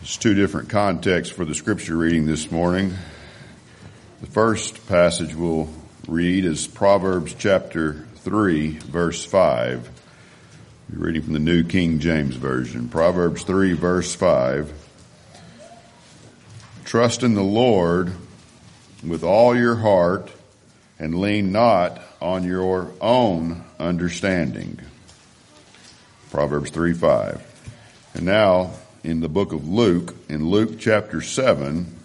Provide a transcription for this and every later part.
There's two different contexts for the scripture reading this morning. The first passage we'll read is Proverbs chapter 3, verse 5. We're reading from the New King James Version. Proverbs 3, verse 5. Trust in the Lord with all your heart and lean not on your own understanding. Proverbs 3, 5. And now, in the book of Luke, in Luke chapter 7,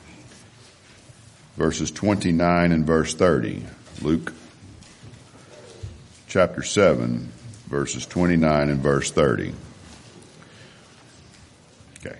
verses 29 and verse 30. Luke chapter 7, verses 29 and verse 30. Okay.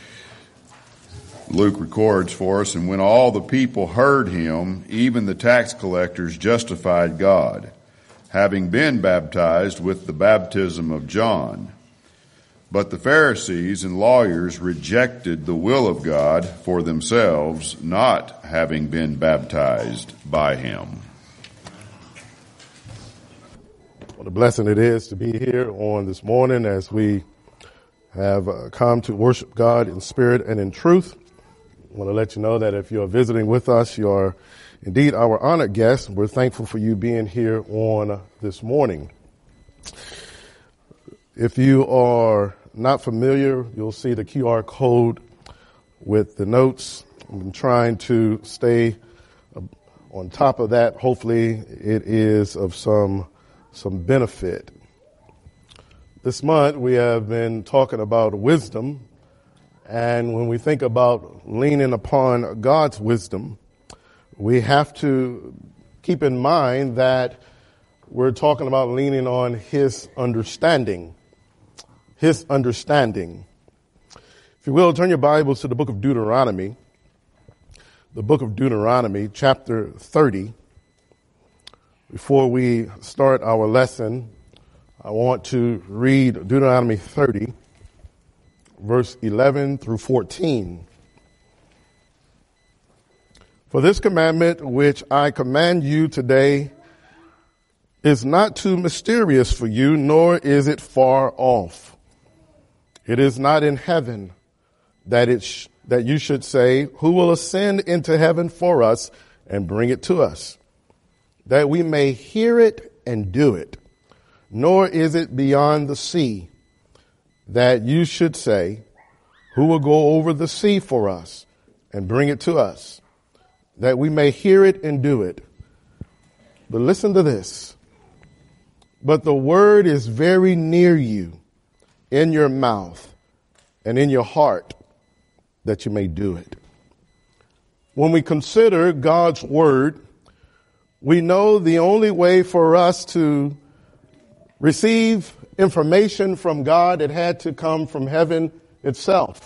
Luke records for us, and when all the people heard him, even the tax collectors justified God, having been baptized with the baptism of John. But the Pharisees and lawyers rejected the will of God for themselves, not having been baptized by him. What a blessing it is to be here on this morning as we have come to worship God in spirit and in truth. I want to let you know that if you're visiting with us, you're indeed our honored guest. We're thankful for you being here on this morning. If you are not familiar, you'll see the QR code with the notes. I'm trying to stay on top of that. Hopefully it is of some benefit. This month we have been talking about wisdom, and when we think about leaning upon God's wisdom, we have to keep in mind that we're talking about leaning on His understanding. His understanding. If you will, turn your Bibles to the book of Deuteronomy. The book of Deuteronomy, chapter 30. Before we start our lesson, I want to read Deuteronomy 30, verse 11 through 14. For this commandment which I command you today is not too mysterious for you, nor is it far off. It is not in heaven that you should say, who will ascend into heaven for us and bring it to us, that we may hear it and do it. Nor is it beyond the sea that you should say, who will go over the sea for us and bring it to us, that we may hear it and do it. But listen to this. But the word is very near you, in your mouth and in your heart, that you may do it. When we consider God's word, we know the only way for us to receive information from God, it had to come from heaven itself.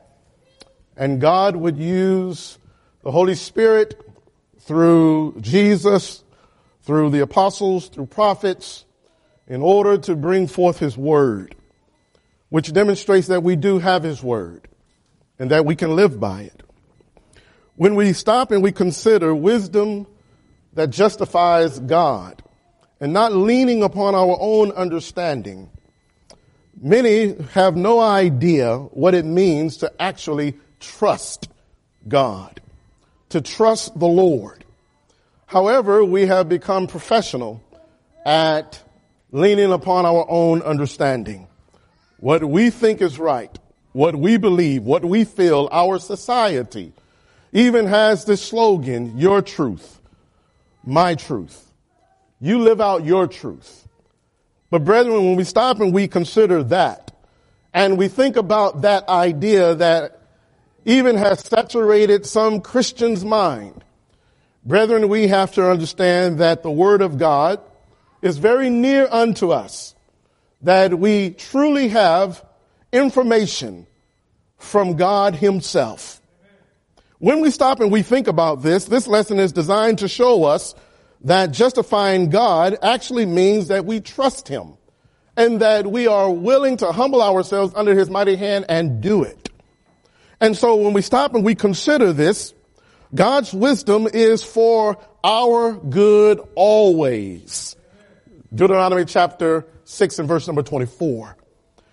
And God would use the Holy Spirit through Jesus, through the apostles, through prophets, in order to bring forth His word, which demonstrates that we do have His word and that we can live by it. When we stop and we consider wisdom that justifies God and not leaning upon our own understanding, many have no idea what it means to actually trust God, to trust the Lord. However, we have become professional at leaning upon our own understanding. What we think is right, what we believe, what we feel. Our society even has this slogan, your truth, my truth. You live out your truth. But brethren, when we stop and we consider that, and we think about that idea that even has saturated some Christians' mind, brethren, we have to understand that the Word of God is very near unto us, that we truly have information from God Himself. When we stop and we think about this lesson is designed to show us that justifying God actually means that we trust Him and that we are willing to humble ourselves under His mighty hand and do it. And so when we stop and we consider this, God's wisdom is for our good always. Deuteronomy chapter 6 and verse number 24.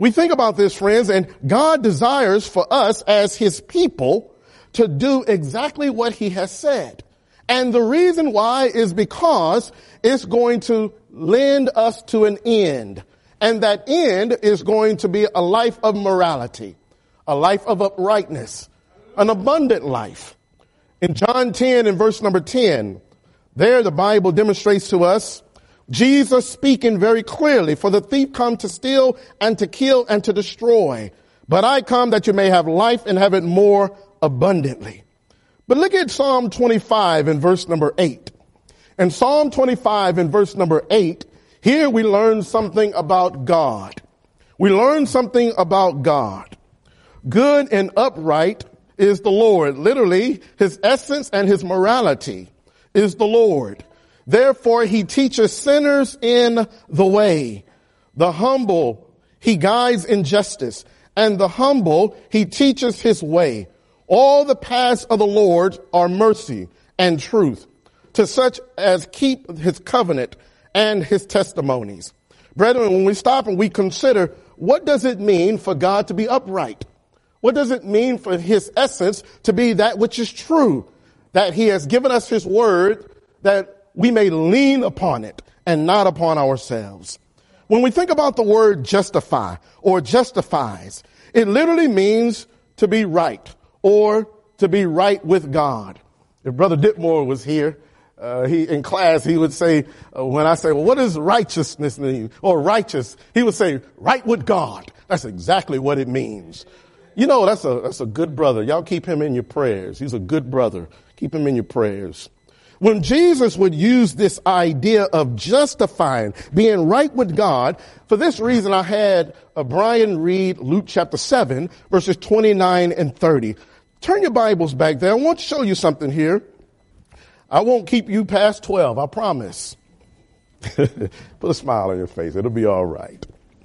We think about this, friends, and God desires for us as his people to do exactly what he has said. And the reason why is because it's going to lend us to an end. And that end is going to be a life of morality, a life of uprightness, an abundant life. In John 10 and verse number 10, there the Bible demonstrates to us Jesus speaking very clearly, for the thief come to steal and to kill and to destroy. But I come that you may have life and have it more abundantly. But look at Psalm 25 and verse number 8. In Psalm 25 and verse number 8, here we learn something about God. We learn something about God. Good and upright is the Lord. Literally, his essence and his morality is the Lord. Therefore, he teaches sinners in the way. The humble, he guides in justice. And the humble, he teaches his way. All the paths of the Lord are mercy and truth to such as keep his covenant and his testimonies. Brethren, when we stop and we consider, what does it mean for God to be upright? What does it mean for his essence to be that which is true? That he has given us his word that we may lean upon it and not upon ourselves. When we think about the word justify or justifies, it literally means to be right or to be right with God. If Brother Ditmore was here, in class, he would say, when I say, well, what does righteousness mean? Or righteous, he would say, right with God. That's exactly what it means. You know, that's a good brother. Y'all keep him in your prayers. He's a good brother. Keep him in your prayers. When Jesus would use this idea of justifying, being right with God, for this reason I had Brian read Luke chapter 7, verses 29 and 30. Turn your Bibles back there. I want to show you something here. I won't keep you past 12, I promise. Put a smile on your face. It'll be all right.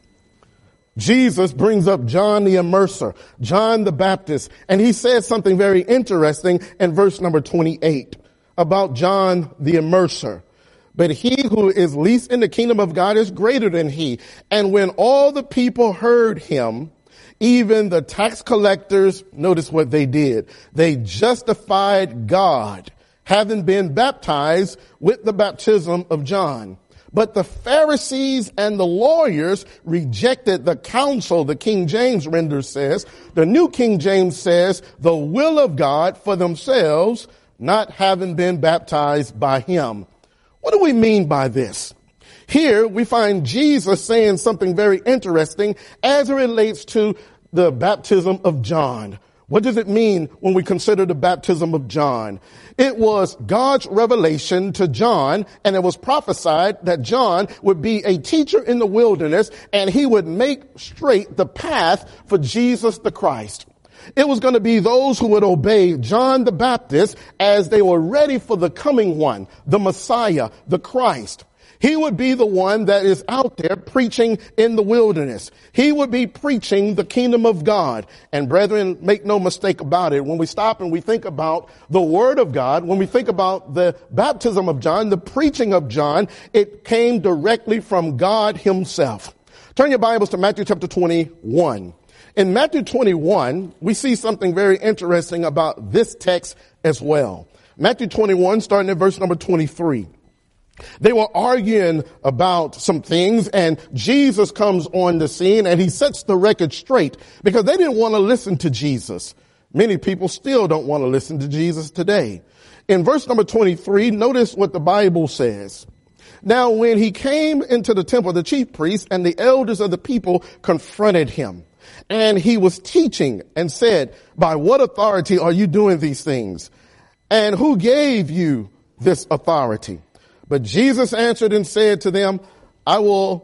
Jesus brings up John the Immerser, John the Baptist, and he says something very interesting in verse number 28 about John the Immerser. But he who is least in the kingdom of God is greater than he. And when all the people heard him, even the tax collectors, notice what they did. They justified God, having been baptized with the baptism of John. But the Pharisees and the lawyers rejected the counsel, the King James render says. The New King James says, the will of God for themselves, not having been baptized by him. What do we mean by this? Here we find Jesus saying something very interesting as it relates to the baptism of John. What does it mean when we consider the baptism of John? It was God's revelation to John, and it was prophesied that John would be a teacher in the wilderness, and he would make straight the path for Jesus the Christ. It was going to be those who would obey John the Baptist as they were ready for the coming one, the Messiah, the Christ. He would be the one that is out there preaching in the wilderness. He would be preaching the kingdom of God. And brethren, make no mistake about it. When we stop and we think about the word of God, when we think about the baptism of John, the preaching of John, it came directly from God himself. Turn your Bibles to Matthew chapter 21. In Matthew 21, we see something very interesting about this text as well. Matthew 21, starting at verse number 23. They were arguing about some things, and Jesus comes on the scene and he sets the record straight because they didn't want to listen to Jesus. Many people still don't want to listen to Jesus today. In verse number 23, notice what the Bible says. Now, when he came into the temple, the chief priests and the elders of the people confronted him. And he was teaching and said, by what authority are you doing these things? And who gave you this authority? But Jesus answered and said to them, I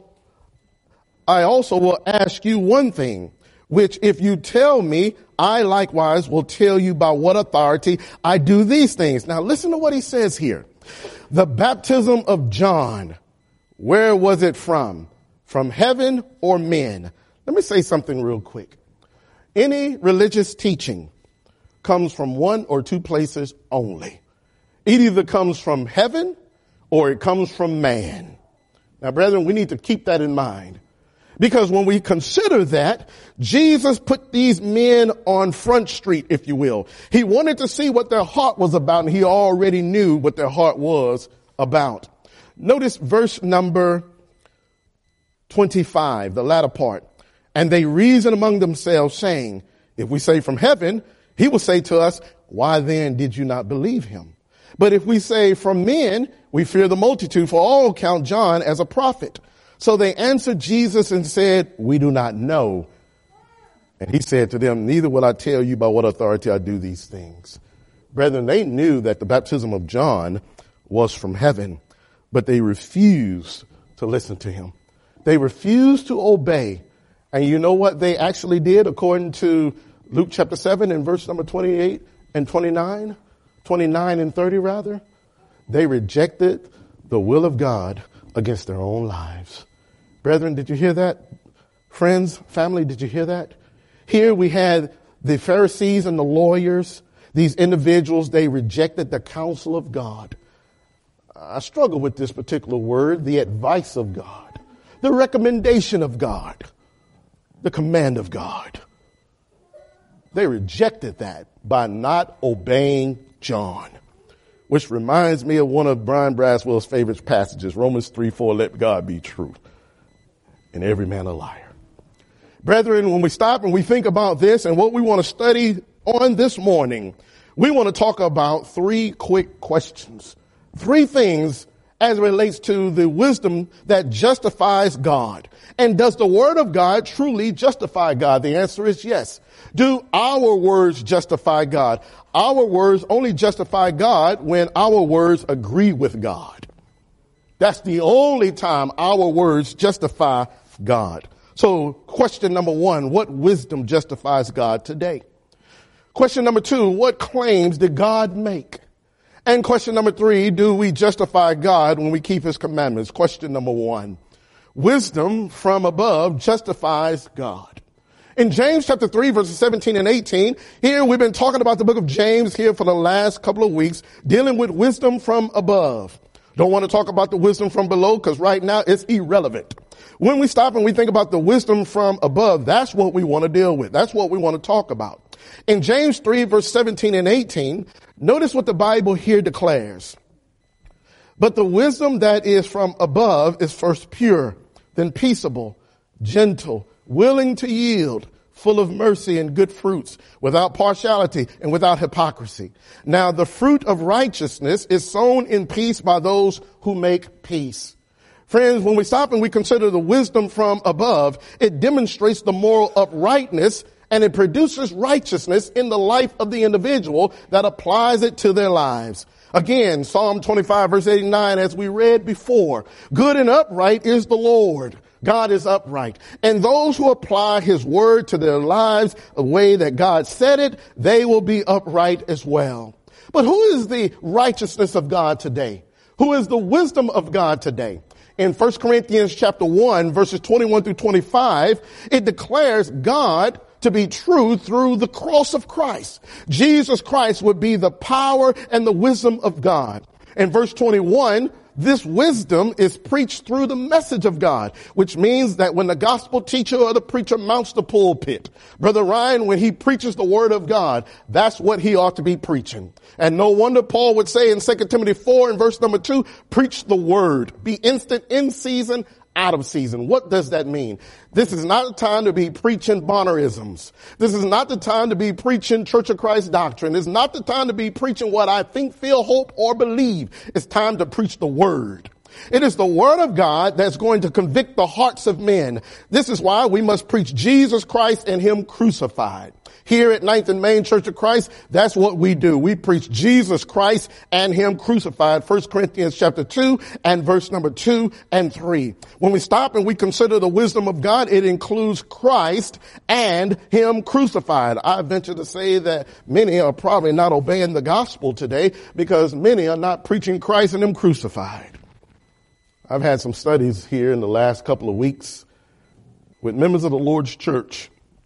also will ask you one thing, which if you tell me, I likewise will tell you by what authority I do these things. Now listen to what he says here. The baptism of John, where was it from? From heaven or men? Let me say something real quick. Any religious teaching comes from one or two places only. It either comes from heaven or it comes from man. Now, brethren, we need to keep that in mind Because when we consider that, Jesus put these men on Front Street, if you will. He wanted to see what their heart was about, and he already knew what their heart was about. Notice verse number 25, the latter part. And they reason among themselves, saying, if we say from heaven, he will say to us, why then did you not believe him? But if we say from men, we fear the multitude, for all count John as a prophet. So they answered Jesus and said, we do not know. And he said to them, neither will I tell you by what authority I do these things. Brethren, they knew that the baptism of John was from heaven, but they refused to listen to him. They refused to obey. And you know what they actually did according to Luke chapter 7 and verse number 28 and 29 and 30 rather? They rejected the will of God against their own lives. Brethren, did you hear that? Friends, family, did you hear that? Here we had the Pharisees and the lawyers. These individuals, they rejected the counsel of God. I struggle with this particular word, the advice of God, the recommendation of God, the command of God. They rejected that by not obeying John, which reminds me of one of Brian Braswell's favorite passages, Romans 3:4, let God be true and every man a liar. Brethren, when we stop and we think about this and what we want to study on this morning, we want to talk about three quick questions, three things as it relates to the wisdom that justifies God. And does the word of God truly justify God? The answer is yes. Do our words justify God? Our words only justify God when our words agree with God. That's the only time our words justify God. So question number one, what wisdom justifies God today? Question number two, what claims did God make? And question number three, do we justify God when we keep his commandments? Question number one, wisdom from above justifies God. In James chapter 3, verses 17 and 18, here we've been talking about the book of James here for the last couple of weeks, dealing with wisdom from above. Don't want to talk about the wisdom from below because right now it's irrelevant. When we stop and we think about the wisdom from above, that's what we want to deal with. That's what we want to talk about. In James 3, verse 17 and 18, notice what the Bible here declares. But the wisdom that is from above is first pure, then peaceable, gentle, willing to yield, full of mercy and good fruits, without partiality and without hypocrisy. Now the fruit of righteousness is sown in peace by those who make peace. Friends, when we stop and we consider the wisdom from above, it demonstrates the moral uprightness and it produces righteousness in the life of the individual that applies it to their lives. Again, Psalm 25 verse 89, as we read before, good and upright is the Lord. God is upright. And those who apply his word to their lives the way that God said it, they will be upright as well. But who is the righteousness of God today? Who is the wisdom of God today? In 1 Corinthians chapter 1, verses 21 through 25, it declares God to be true through the cross of Christ. Jesus Christ would be the power and the wisdom of God. In verse 21, this wisdom is preached through the message of God, which means that when the gospel teacher or the preacher mounts the pulpit, Brother Ryan, when he preaches the word of God, that's what he ought to be preaching. And no wonder Paul would say in 2 Timothy 4 and verse number 2, preach the word, be instant in season, out of season. What does that mean? This is not the time to be preaching Bonnerisms. This is not the time to be preaching Church of Christ doctrine. It's not the time to be preaching what I think, feel, hope, or believe. It's time to preach the word. It is the word of God that's going to convict the hearts of men. This is why we must preach Jesus Christ and him crucified. Here at 9th and Main Church of Christ, that's what we do. We preach Jesus Christ and him crucified. 1 Corinthians chapter 2 and verse number 2 and 3. When we stop and we consider the wisdom of God, it includes Christ and him crucified. I venture to say that many are probably not obeying the gospel today because many are not preaching Christ and him crucified. I've had some studies here in the last couple of weeks with members of the Lord's church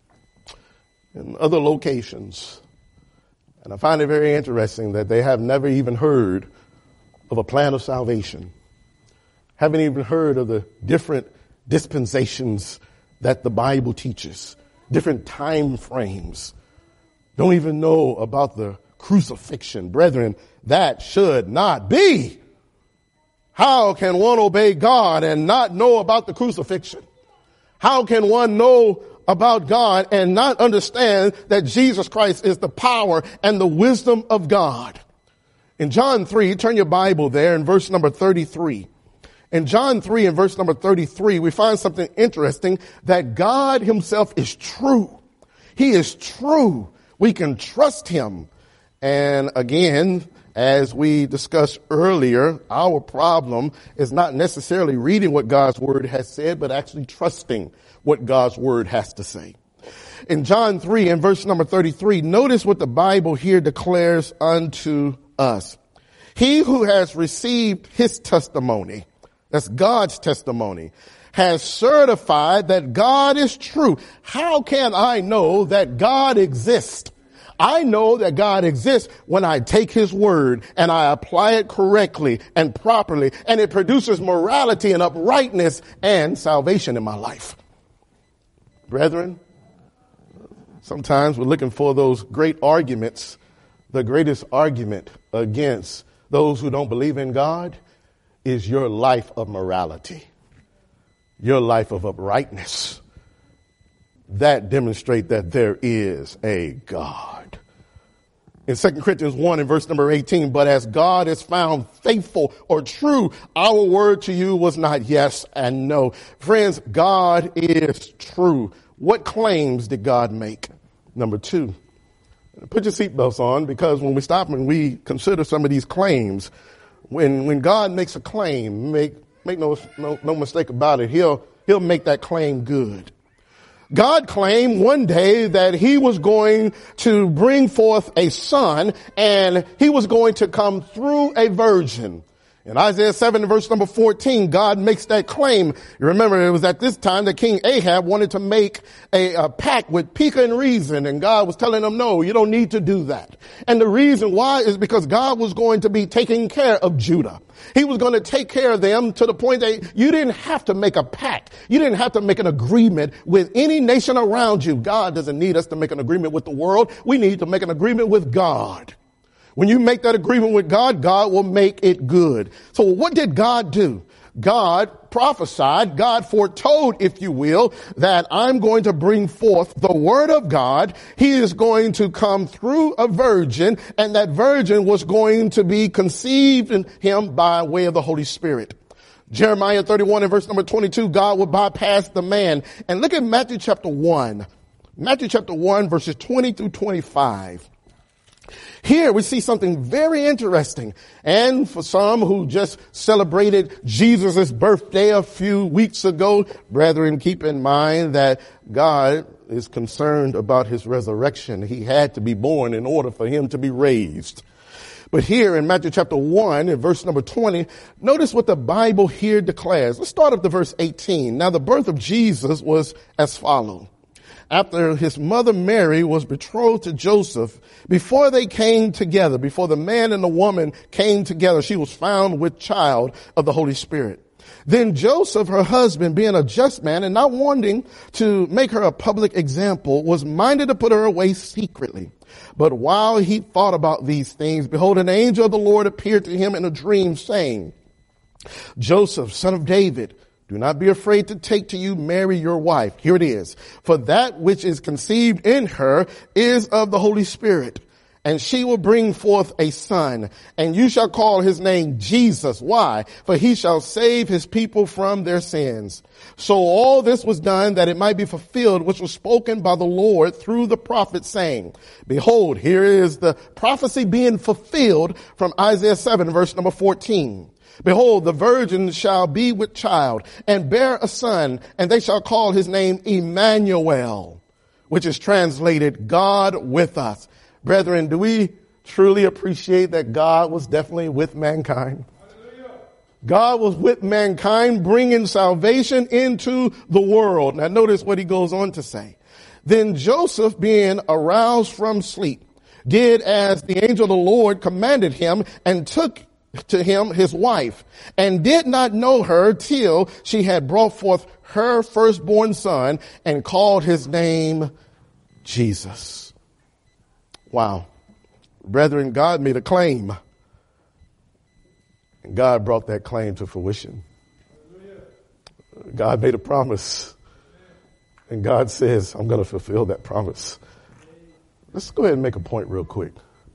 in other locations. And I find it very interesting that they have never even heard of a plan of salvation, haven't even heard of the different dispensations that the Bible teaches, different time frames. Don't even know about the crucifixion. Brethren, that should not be. How can one obey God and not know about the crucifixion? How can one know about God and not understand that Jesus Christ is the power and the wisdom of God? In John 3, turn your Bible there in verse number 33. In John 3 and verse number 33, we find something interesting, that God himself is true. He is true. We can trust him. And again, as we discussed earlier, our problem is not necessarily reading what God's word has said, but actually trusting what God's word has to say. In John 3 and verse number 33, notice what the Bible here declares unto us. He who has received his testimony, that's God's testimony, has certified that God is true. How can I know that God exists? I know that God exists when I take his word and I apply it correctly and properly, and it produces morality and uprightness and salvation in my life. Brethren, sometimes we're looking for those great arguments. The greatest argument against those who don't believe in God is your life of morality, your life of uprightness. That demonstrate that there is a God. In 2 Corinthians 1 and verse number 18, but as God is found faithful or true, our word to you was not yes and no. Friends, God is true. What claims did God make? Number 2, put your seatbelts on, because when we stop and we consider some of these claims, when God makes a claim, make no mistake about it, he'll make that claim good. God claimed one day that he was going to bring forth a son, and he was going to come through a virgin. In Isaiah 7 verse number 14, God makes that claim. You remember, it was at this time that King Ahab wanted to make a pact with Pekah and Rezin, and God was telling him, no, you don't need to do that. And the reason why is because God was going to be taking care of Judah. He was going to take care of them to the point that you didn't have to make a pact. You didn't have to make an agreement with any nation around you. God doesn't need us to make an agreement with the world. We need to make an agreement with God. When you make that agreement with God, God will make it good. So what did God do? God prophesied, God foretold, if you will, that I'm going to bring forth the word of God. He is going to come through a virgin, and that virgin was going to be conceived in him by way of the Holy Spirit. Jeremiah 31 and verse number 22, God will bypass the man. And look at Matthew chapter 1. Matthew chapter 1 verses 20 through 25. Here we see something very interesting. And for some who just celebrated Jesus' birthday a few weeks ago, brethren, keep in mind that God is concerned about his resurrection. He had to be born in order for him to be raised. But here in Matthew chapter 1 and verse number 20, notice what the Bible here declares. Let's start up to verse 18. Now the birth of Jesus was as follows. After his mother Mary was betrothed to Joseph, before they came together, before the man and the woman came together, she was found with child of the Holy Spirit. Then Joseph, her husband, being a just man and not wanting to make her a public example, was minded to put her away secretly. But while he thought about these things, behold, an angel of the Lord appeared to him in a dream, saying, Joseph, son of David, do not be afraid to take to you Mary, your wife. Here it is. For that which is conceived in her is of the Holy Spirit. And she will bring forth a son, and you shall call his name Jesus. Why? For he shall save his people from their sins. So all this was done that it might be fulfilled, which was spoken by the Lord through the prophet, saying, behold, here is the prophecy being fulfilled from Isaiah 7 verse number 14. Behold, the virgin shall be with child and bear a son, and they shall call his name Emmanuel, which is translated God with us. Brethren, do we truly appreciate that God was definitely with mankind? God was with mankind, bringing salvation into the world. Now notice what he goes on to say. Then Joseph, being aroused from sleep, did as the angel of the Lord commanded him, and took to him his wife, and did not know her till she had brought forth her firstborn son and called his name Jesus. Wow. Brethren, God made a claim. And God brought that claim to fruition. God made a promise. And God says, I'm going to fulfill that promise. Let's go ahead and make a point real quick.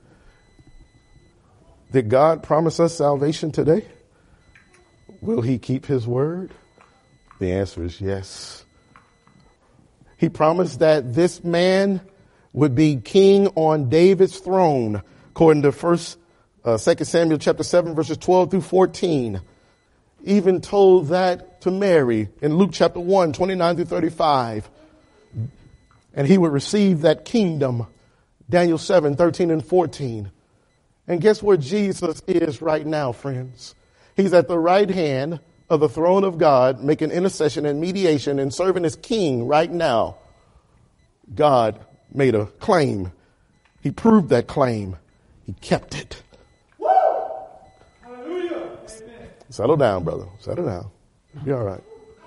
Did God promise us salvation today? Will he keep his word? The answer is yes. He promised that this man would be king on David's throne, according to 2 Samuel chapter 7, verses 12 through 14. Even told that to Mary in Luke chapter 1, 29 through 35. And he would receive that kingdom, Daniel 7, 13 and 14. And guess where Jesus is right now, friends? He's at the right hand of the throne of God, making intercession and mediation and serving as king right now. God made a claim. He proved that claim. He kept it. Woo! Hallelujah. Amen. Settle down, brother. Settle down. You'll be all right.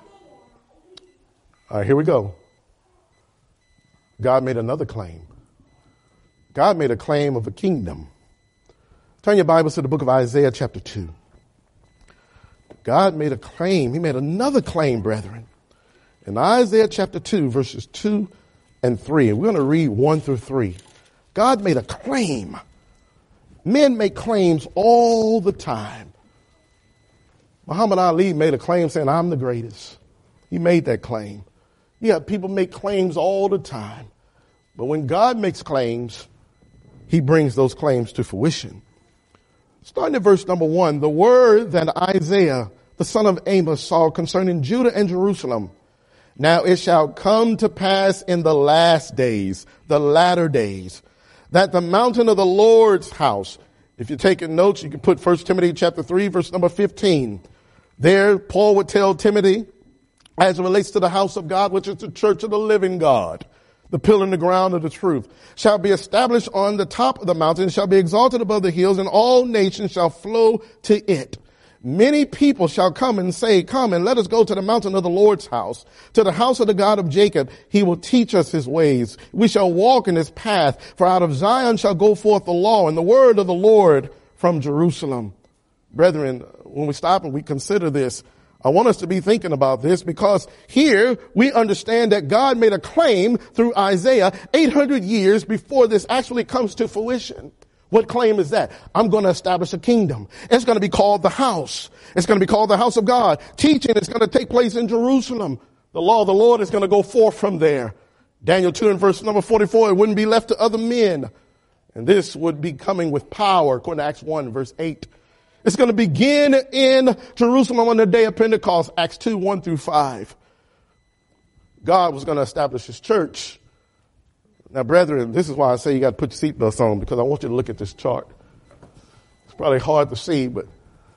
All right, here we go. God made another claim. God made a claim of a kingdom. Turn your Bibles to the book of Isaiah chapter 2. God made a claim. He made another claim, brethren. In Isaiah chapter 2, verses 2 and 3, and we're going to read 1 through 3. God made a claim. Men make claims all the time. Muhammad Ali made a claim saying, I'm the greatest. He made that claim. Yeah, people make claims all the time. But when God makes claims, he brings those claims to fruition. Starting at verse number 1, the word that Isaiah, the son of Amos, saw concerning Judah and Jerusalem. Now it shall come to pass in the last days, the latter days, that the mountain of the Lord's house, if you're taking notes, you can put 1 Timothy chapter 3, verse number 15. There, Paul would tell Timothy, as it relates to the house of God, which is the church of the living God, the pillar in the ground of the truth, shall be established on the top of the mountain, shall be exalted above the hills, and all nations shall flow to it. Many people shall come and say, come and let us go to the mountain of the Lord's house, to the house of the God of Jacob. He will teach us his ways. We shall walk in his path, for out of Zion shall go forth the law and the word of the Lord from Jerusalem. Brethren, when we stop and we consider this, I want us to be thinking about this, because here we understand that God made a claim through Isaiah 800 years before this actually comes to fruition. What claim is that? I'm going to establish a kingdom. It's going to be called the house. It's going to be called the house of God. Teaching is going to take place in Jerusalem. The law of the Lord is going to go forth from there. Daniel 2 and verse number 44, it wouldn't be left to other men. And this would be coming with power, according to Acts 1 verse 8. It's going to begin in Jerusalem on the day of Pentecost, Acts 2, 1 through 5. God was going to establish his church. Now, brethren, this is why I say you got to put your seatbelts on, because I want you to look at this chart. It's probably hard to see, but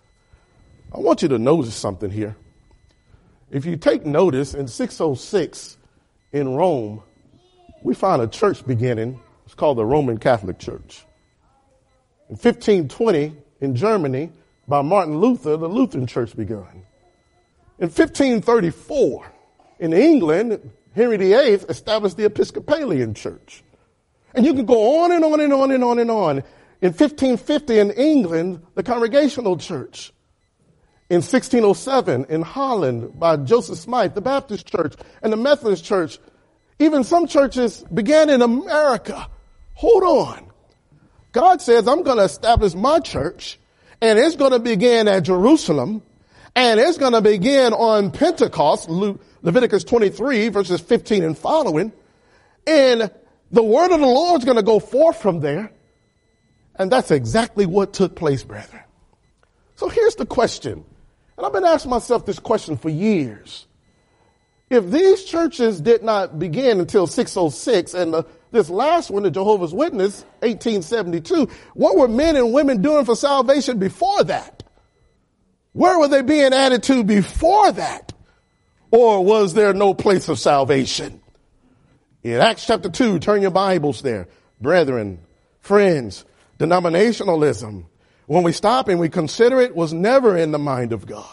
I want you to notice something here. If you take notice, in 606 in Rome, we find a church beginning. It's called the Roman Catholic Church. In 1520, in Germany, by Martin Luther, the Lutheran Church began. In 1534, in England, Henry VIII established the Episcopalian Church. And you can go on and on and on and on and on. In 1550 in England, the Congregational Church. In 1607 in Holland by Joseph Smythe, the Baptist Church and the Methodist Church. Even some churches began in America. Hold on. God says, I'm going to establish my church, and it's going to begin at Jerusalem, and it's going to begin on Pentecost, Leviticus 23, verses 15 and following, and the word of the Lord is going to go forth from there, and that's exactly what took place, brethren. So here's the question, and I've been asking myself this question for years. If these churches did not begin until 606, and this last one, the Jehovah's Witness, 1872, what were men and women doing for salvation before that? Where were they being added to before that? Or was there no place of salvation? In Acts chapter 2, turn your Bibles there. Brethren, friends, denominationalism, when we stop and we consider it, was never in the mind of God.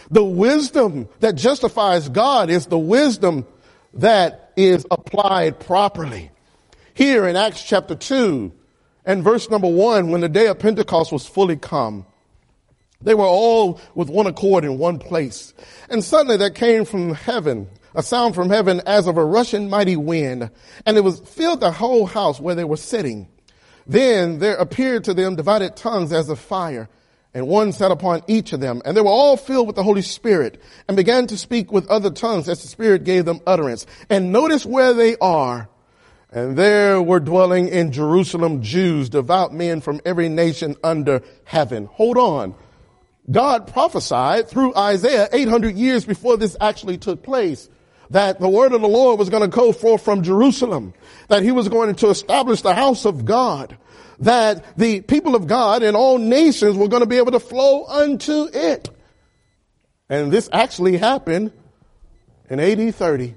The wisdom that justifies God is the wisdom that is applied properly. Here in Acts chapter 2 and verse number 1, when the day of Pentecost was fully come, they were all with one accord in one place. And suddenly there came from heaven a sound from heaven as of a rushing mighty wind, and it was filled the whole house where they were sitting. Then there appeared to them divided tongues as of fire, and one sat upon each of them. And they were all filled with the Holy Spirit and began to speak with other tongues as the Spirit gave them utterance. And notice where they are. And there were dwelling in Jerusalem Jews, devout men from every nation under heaven. Hold on. God prophesied through Isaiah 800 years before this actually took place that the word of the Lord was going to go forth from Jerusalem, that he was going to establish the house of God, that the people of God in all nations were going to be able to flow unto it. And this actually happened in AD 30,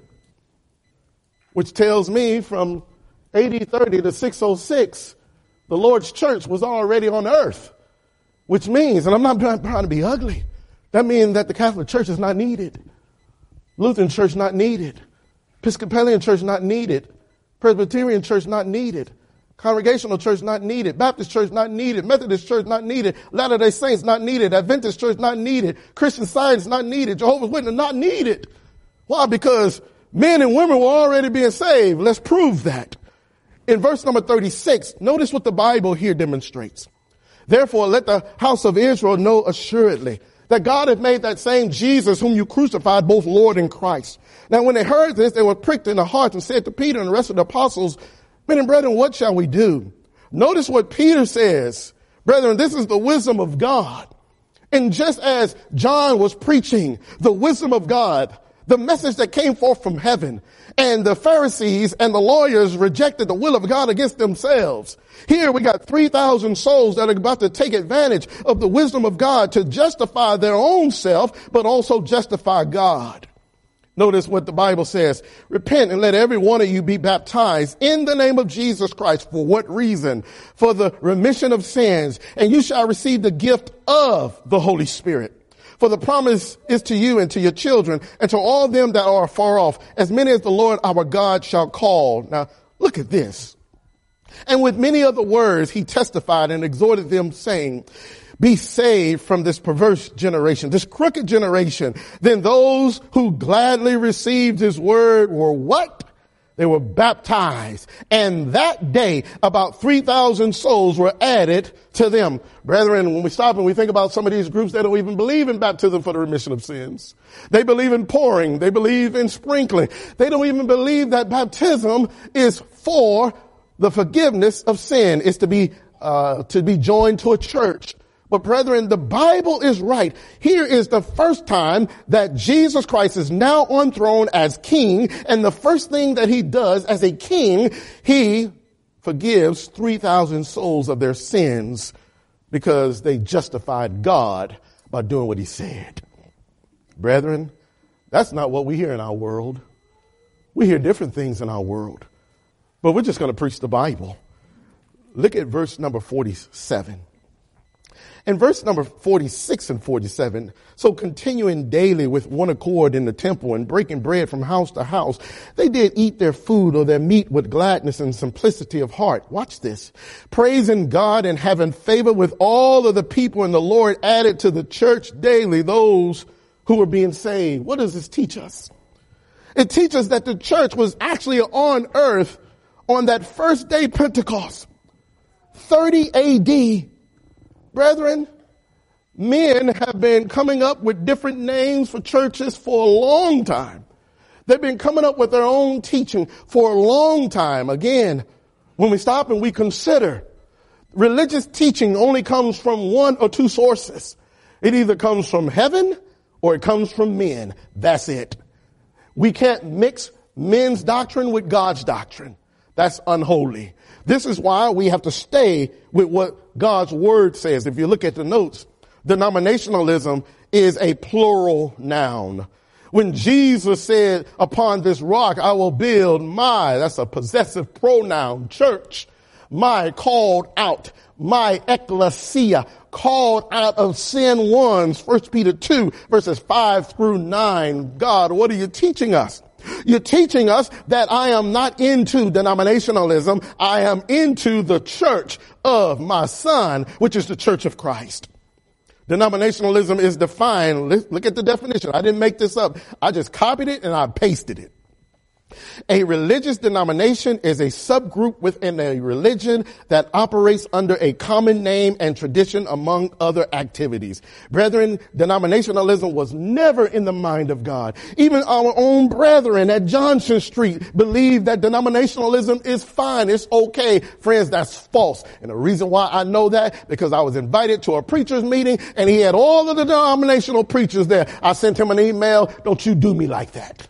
which tells me from AD 30 to 606, the Lord's church was already on earth, which means, and I'm not trying to be ugly, that means that the Catholic Church is not needed. Lutheran Church not needed. Episcopalian Church not needed. Presbyterian Church not needed. Congregational Church not needed. Baptist Church not needed. Methodist Church not needed. Latter-day Saints not needed. Adventist Church not needed. Christian Science not needed. Jehovah's Witness not needed. Why? Because men and women were already being saved. Let's prove that. In verse number 36, notice what the Bible here demonstrates. Therefore, let the house of Israel know assuredly that God hath made that same Jesus whom you crucified both Lord and Christ. Now, when they heard this, they were pricked in the heart and said to Peter and the rest of the apostles, men and brethren, what shall we do? Notice what Peter says. Brethren, this is the wisdom of God. And just as John was preaching the wisdom of God, the message that came forth from heaven, and the Pharisees and the lawyers rejected the will of God against themselves. Here we got 3,000 souls that are about to take advantage of the wisdom of God to justify their own self, but also justify God. Notice what the Bible says. Repent and let every one of you be baptized in the name of Jesus Christ. For what reason? For the remission of sins. And you shall receive the gift of the Holy Spirit. For the promise is to you and to your children and to all them that are far off, as many as the Lord our God shall call. Now, look at this. And with many other words, he testified and exhorted them, saying, be saved from this perverse generation, this crooked generation. Then those who gladly received his word were what? They were baptized. And that day, about 3,000 souls were added to them. Brethren, when we stop and we think about some of these groups, they don't even believe in baptism for the remission of sins. They believe in pouring. They believe in sprinkling. They don't even believe that baptism is for the forgiveness of sin. It's to be joined to a church. But brethren, the Bible is right. Here is the first time that Jesus Christ is now on throne as king. And the first thing that he does as a king, he forgives 3,000 souls of their sins because they justified God by doing what he said. Brethren, that's not what we hear in our world. We hear different things in our world, but we're just going to preach the Bible. Look at verse number 47. In verse number 46 and 47, so continuing daily with one accord in the temple and breaking bread from house to house, they did eat their food or their meat with gladness and simplicity of heart. Watch this. Praising God and having favor with all of the people, and the Lord added to the church daily those who were being saved. What does this teach us? It teaches that the church was actually on earth on that first day Pentecost, 30 AD. Brethren, men have been coming up with different names for churches for a long time. They've been coming up with their own teaching for a long time. Again, when we stop and we consider, religious teaching only comes from one or two sources. It either comes from heaven or it comes from men. That's it. We can't mix men's doctrine with God's doctrine. That's unholy. This is why we have to stay with what God's word says. If you look at the notes, denominationalism is a plural noun. When Jesus said, upon this rock I will build my, that's a possessive pronoun, church, my called out, my ecclesia, called out of sin ones. 1 Peter 2 verses 5 through 9. God, what are you teaching us? You're teaching us that I am not into denominationalism. I am into the church of my son, which is the church of Christ. Denominationalism is defined. Look at the definition. I didn't make this up. I just copied it and I pasted it. A religious denomination is a subgroup within a religion that operates under a common name and tradition among other activities. Brethren, denominationalism was never in the mind of God. Even our own brethren at Johnson Street believe that denominationalism is fine. It's okay. Friends, that's false. And the reason why I know that, because I was invited to a preacher's meeting and he had all of the denominational preachers there. I sent him an email. Don't you do me like that.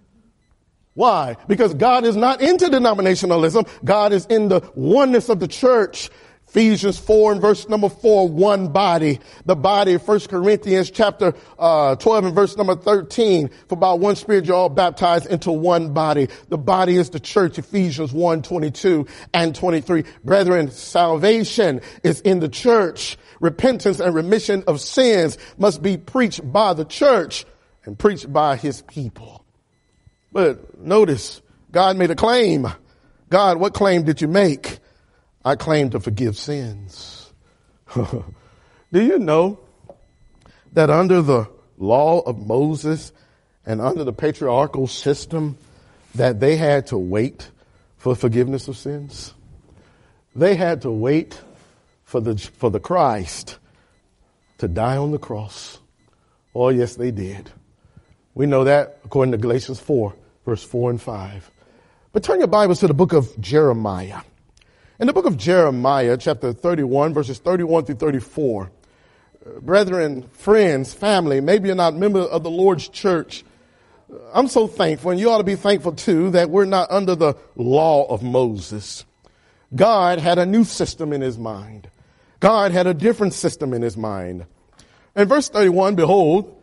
Why? Because God is not into denominationalism. God is in the oneness of the church. Ephesians 4 and verse number 4, one body. The body, 1 Corinthians chapter 12 and verse number 13. For by one Spirit you're all baptized into one body. The body is the church, Ephesians 1, 22 and 23. Brethren, salvation is in the church. Repentance and remission of sins must be preached by the church and preached by his people. But notice, God made a claim. God, what claim did you make? I claim to forgive sins. Do you know that under the law of Moses and under the patriarchal system that they had to wait for forgiveness of sins? They had to wait for the Christ to die on the cross. Oh, yes, they did. We know that according to Galatians 4. Verse 4 and 5. But turn your Bibles to the book of Jeremiah. In the book of Jeremiah, chapter 31, verses 31 through 34. Brethren, friends, family, maybe you're not a member of the Lord's church. I'm so thankful, and you ought to be thankful too, that we're not under the law of Moses. God had a new system in his mind. God had a different system in his mind. In verse 31, behold,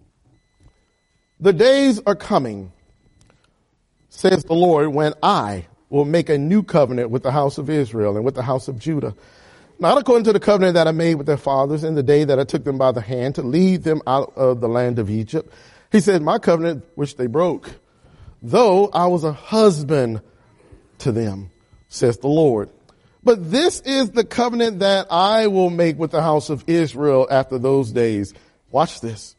the days are coming, says the Lord, when I will make a new covenant with the house of Israel and with the house of Judah, not according to the covenant that I made with their fathers in the day that I took them by the hand to lead them out of the land of Egypt. He said, my covenant which they broke, though I was a husband to them, says the Lord. But this is the covenant that I will make with the house of Israel after those days. Watch this.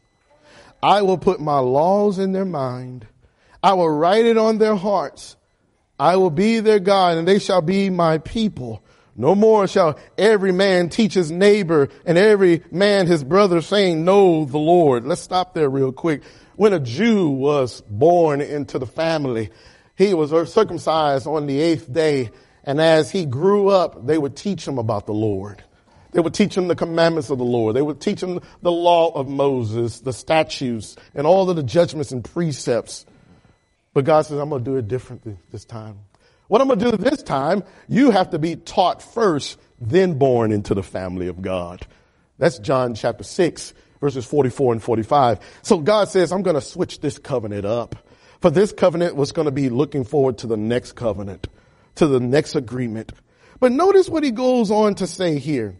I will put my laws in their mind. I will write it on their hearts. I will be their God, and they shall be my people. No more shall every man teach his neighbor and every man his brother, saying, know the Lord. Let's stop there real quick. When a Jew was born into the family, he was circumcised on the 8th day. And as he grew up, they would teach him about the Lord. They would teach him the commandments of the Lord. They would teach him the law of Moses, the statutes, and all of the judgments and precepts. But God says, I'm going to do it differently this time. What I'm going to do this time, you have to be taught first, then born into the family of God. That's John chapter 6, verses 44 and 45. So God says, I'm going to switch this covenant up. For this covenant was going to be looking forward to the next covenant, to the next agreement. But notice what he goes on to say here.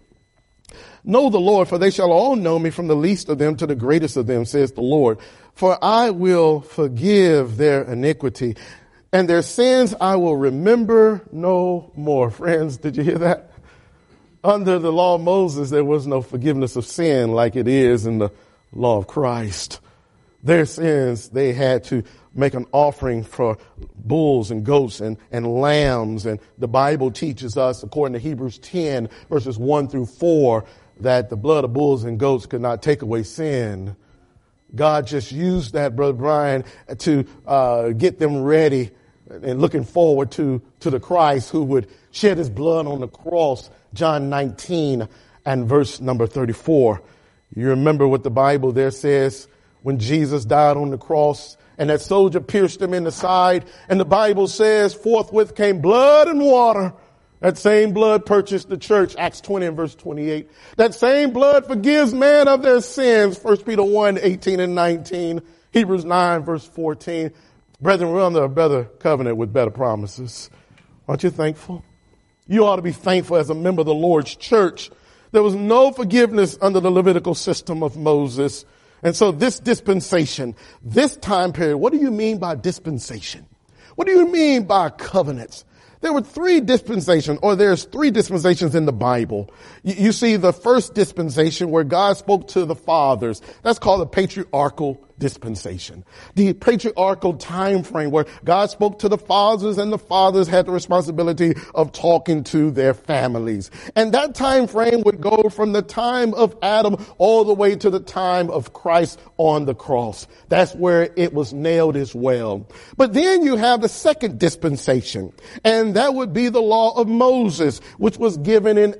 Know the Lord, for they shall all know me, from the least of them to the greatest of them, says the Lord. For I will forgive their iniquity, and their sins I will remember no more. Friends, did you hear that? Under the law of Moses, there was no forgiveness of sin like it is in the law of Christ. Their sins, they had to make an offering for bulls and goats and lambs. And the Bible teaches us, according to Hebrews 10, verses 1 through 4, that the blood of bulls and goats could not take away sin. God just used that, Brother Brian, to get them ready and looking forward to the Christ who would shed his blood on the cross. John 19 and verse number 34. You remember what the Bible there says when Jesus died on the cross and that soldier pierced him in the side, and the Bible says forthwith came blood and water. That same blood purchased the church, Acts 20 and verse 28. That same blood forgives man of their sins, 1 Peter 1, 18 and 19, Hebrews 9 verse 14. Brethren, we're under a better covenant with better promises. Aren't you thankful? You ought to be thankful as a member of the Lord's church There was no forgiveness under the Levitical system of Moses. And so this dispensation, this time period, what do you mean by dispensation? What do you mean by covenants? There were three dispensations, or there's three dispensations in the Bible. You see the first dispensation where God spoke to the fathers. That's called the patriarchal dispensation. The patriarchal time frame where God spoke to the fathers and the fathers had the responsibility of talking to their families. And that time frame would go from the time of Adam all the way to the time of Christ on the cross. That's where it was nailed as well. But then you have the second dispensation, and that would be the law of Moses, which was given in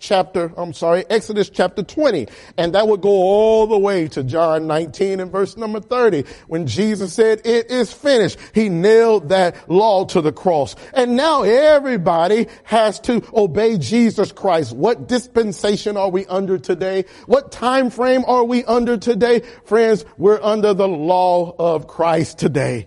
Exodus chapter 20. And that would go all the way to John 19 and verse number 30, when Jesus said, "It is finished." He nailed that law to the cross. And now everybody has to obey Jesus Christ. What dispensation are we under today? What time frame are we under today? Friends, we're under the law of Christ today.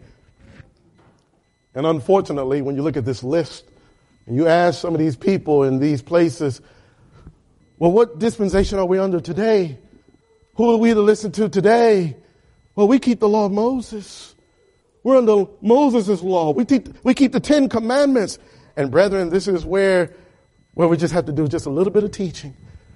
And unfortunately, when you look at this list and you ask some of these people in these places, well, what dispensation are we under today? Who are we to listen to today? Well, we keep the law of Moses. We're under Moses' law. We keep the 10 Commandments. And brethren, this is where we just have to do just a little bit of teaching.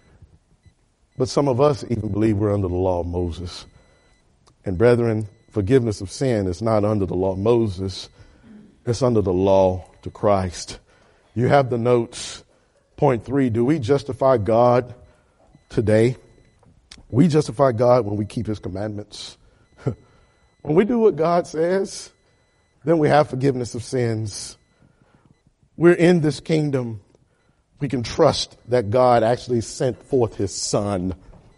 But some of us even believe we're under the law of Moses. And brethren, forgiveness of sin is not under the law of Moses. It's under the law to Christ. You have the notes. Point 3, do we justify God today? We justify God when we keep his commandments. When we do what God says, then we have forgiveness of sins. We're in this kingdom. We can trust that God actually sent forth his son.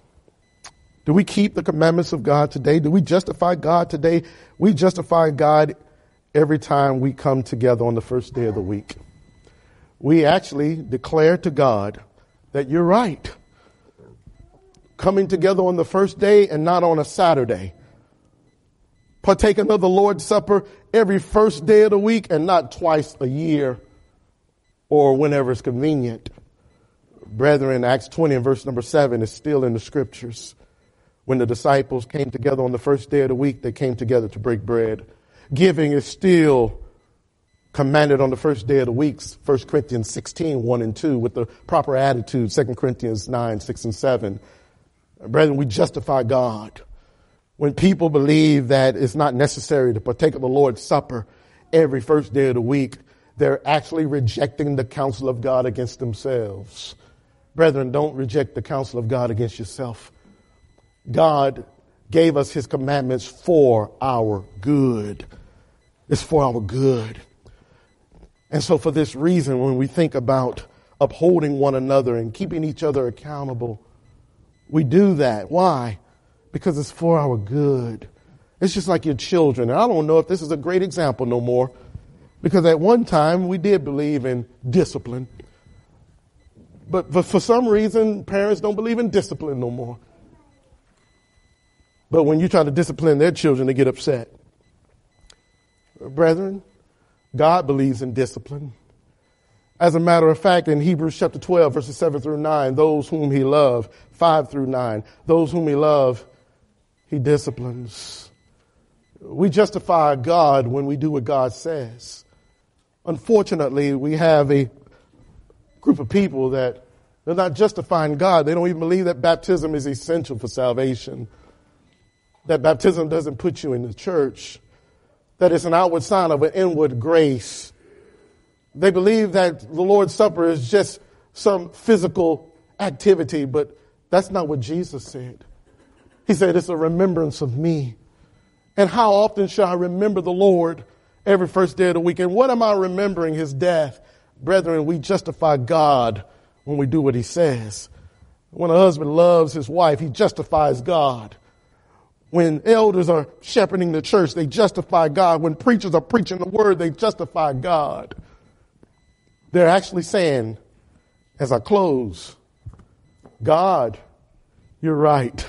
Do we keep the commandments of God today? Do we justify God today? We justify God every time we come together on the first day of the week. We actually declare to God that you're right. Coming together on the first day and not on a Saturday. Partaking of the Lord's Supper every first day of the week and not twice a year or whenever it's convenient. Brethren, Acts 20 and verse number 7 is still in the scriptures. When the disciples came together on the first day of the week, they came together to break bread. Giving is still commanded on the first day of the week, 1 Corinthians 16, 1 and 2, with the proper attitude, 2 Corinthians 9, 6 and 7. Brethren, we justify God. When people believe that it's not necessary to partake of the Lord's Supper every first day of the week, they're actually rejecting the counsel of God against themselves. Brethren, don't reject the counsel of God against yourself. God gave us his commandments for our good. It's for our good. And so for this reason, when we think about upholding one another and keeping each other accountable, we do that. Why? Because it's for our good. It's just like your children. And I don't know if this is a great example no more, because at one time we did believe in discipline. But for some reason, parents don't believe in discipline no more. But when you try to discipline their children, they get upset. Brethren, God believes in discipline. As a matter of fact, in Hebrews chapter 12, verses 7 through 9, those whom he loved, 5 through 9, those whom he loved, he disciplines. We justify God when we do what God says. Unfortunately, we have a group of people that they're not justifying God. They don't even believe that baptism is essential for salvation. That baptism doesn't put you in the church. That it's an outward sign of an inward grace. They believe that the Lord's Supper is just some physical activity, but that's not what Jesus said. He said it's a remembrance of me. And how often shall I remember the Lord? Every first day of the week. And what am I remembering? His death. Brethren, we justify God when we do what he says. When a husband loves his wife, he justifies God. When elders are shepherding the church, they justify God. When preachers are preaching the word, they justify God. They're actually saying, as I close, God, you're right.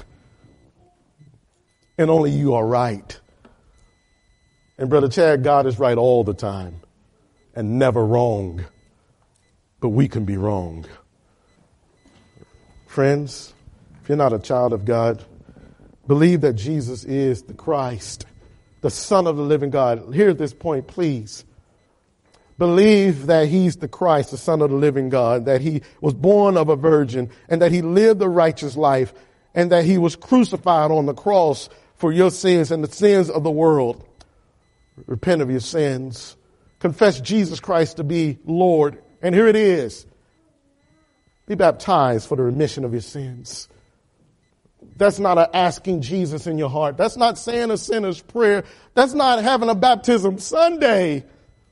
And only you are right. And Brother Chad, God is right all the time and never wrong. But we can be wrong. Friends, if you're not a child of God, believe that Jesus is the Christ, the Son of the living God. Hear this point, please. Believe that he's the Christ, the Son of the living God, that he was born of a virgin, and that he lived a righteous life, and that he was crucified on the cross for your sins and the sins of the world. Repent of your sins. Confess Jesus Christ to be Lord. And here it is. Be baptized for the remission of your sins. That's not asking Jesus in your heart. That's not saying a sinner's prayer. That's not having a baptism Sunday.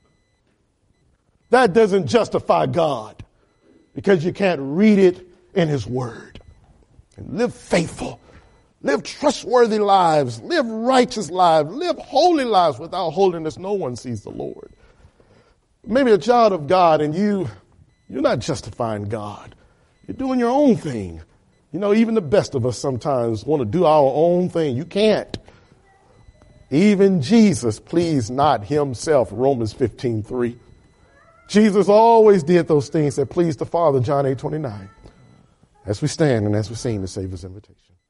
That doesn't justify God, because you can't read it in his word. And live faithful, live trustworthy lives, live righteous lives, live holy lives. Without holiness, no one sees the Lord. Maybe a child of God and you're not justifying God. You're doing your own thing. You know, even the best of us sometimes want to do our own thing. You can't. Even Jesus pleased not himself, Romans 15:3. Jesus always did those things that pleased the Father, John 8:29. As we stand and as we sing the Savior's invitation.